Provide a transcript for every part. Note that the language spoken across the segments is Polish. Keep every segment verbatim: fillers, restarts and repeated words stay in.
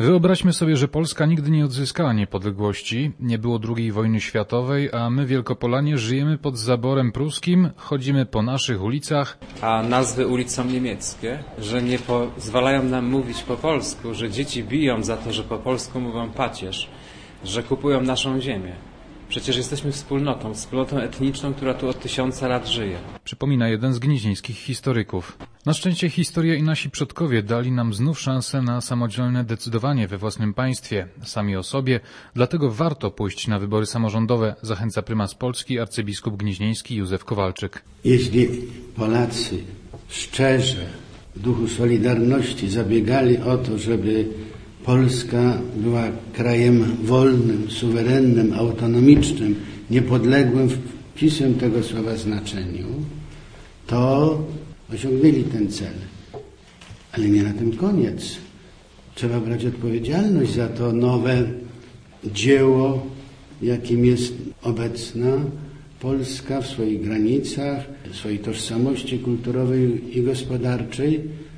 Wyobraźmy sobie, że Polska nigdy nie odzyskała niepodległości, nie było drugiej wojny światowej, a my, Wielkopolanie, żyjemy pod zaborem pruskim, chodzimy po naszych ulicach. A nazwy ulic są niemieckie, że nie pozwalają nam mówić po polsku, że dzieci biją za to, że po polsku mówią pacierz, że kupują naszą ziemię. Przecież jesteśmy wspólnotą, wspólnotą etniczną, która tu od tysiąca lat żyje. Przypomina jeden z gnieźnieńskich historyków. Na szczęście historia i nasi przodkowie dali nam znów szansę na samodzielne decydowanie we własnym państwie, sami o sobie, dlatego warto pójść na wybory samorządowe, zachęca prymas Polski arcybiskup gnieźnieński Józef Kowalczyk. Jeśli Polacy szczerze w duchu solidarności zabiegali o to, żeby Polska była krajem wolnym, suwerennym, autonomicznym, niepodległym w pisem tego słowa znaczeniu, to osiągnęli ten cel. Ale nie na tym koniec. Trzeba brać odpowiedzialność za to nowe dzieło, jakim jest obecna Polska w swoich granicach, w swojej tożsamości kulturowej i gospodarczej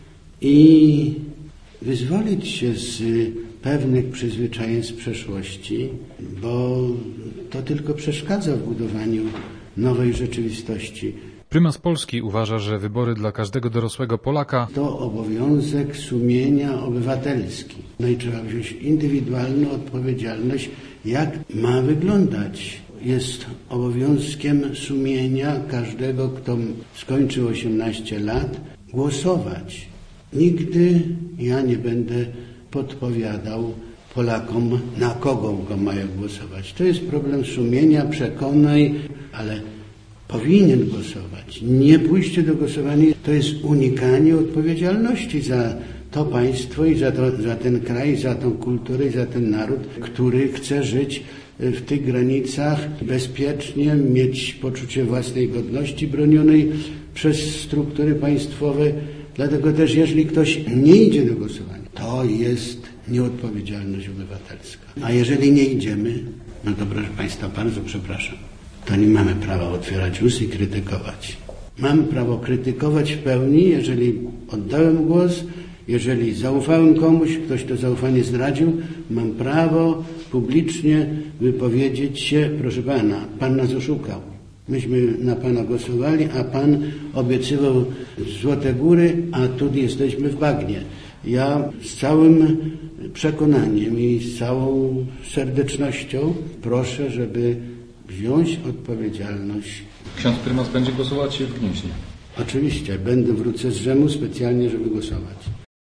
i wyzwolić się z pewnych przyzwyczajeń z przeszłości, bo to tylko przeszkadza w budowaniu nowej rzeczywistości. Prymas Polski uważa, że wybory dla każdego dorosłego Polaka to obowiązek sumienia obywatelski. No i trzeba wziąć indywidualną odpowiedzialność, jak ma wyglądać. Jest obowiązkiem sumienia każdego, kto skończył osiemnaście lat, głosować. Nigdy ja nie będę podpowiadał Polakom, na kogo go mają głosować. To jest problem sumienia, przekonań, ale powinien głosować. Nie pójście do głosowania to jest unikanie odpowiedzialności za to państwo i za, to, za ten kraj, za tą kulturę i za ten naród, który chce żyć w tych granicach bezpiecznie, mieć poczucie własnej godności bronionej przez struktury państwowe. Dlatego też, jeżeli ktoś nie idzie do głosowania, to jest nieodpowiedzialność obywatelska. A jeżeli nie idziemy, no to proszę Państwa, bardzo przepraszam, to nie mamy prawa otwierać ust i krytykować. Mamy prawo krytykować w pełni, jeżeli oddałem głos, jeżeli zaufałem komuś, ktoś to zaufanie zdradził, mam prawo publicznie wypowiedzieć się, proszę Pana, Pan nas oszukał. Myśmy na Pana głosowali, a Pan obiecywał złote góry, a tu jesteśmy w bagnie. Ja z całym przekonaniem i z całą serdecznością proszę, żeby wziąć odpowiedzialność. Ksiądz prymas będzie głosować w Gnieźnie. Oczywiście, będę wrócę z Rzymu specjalnie, żeby głosować.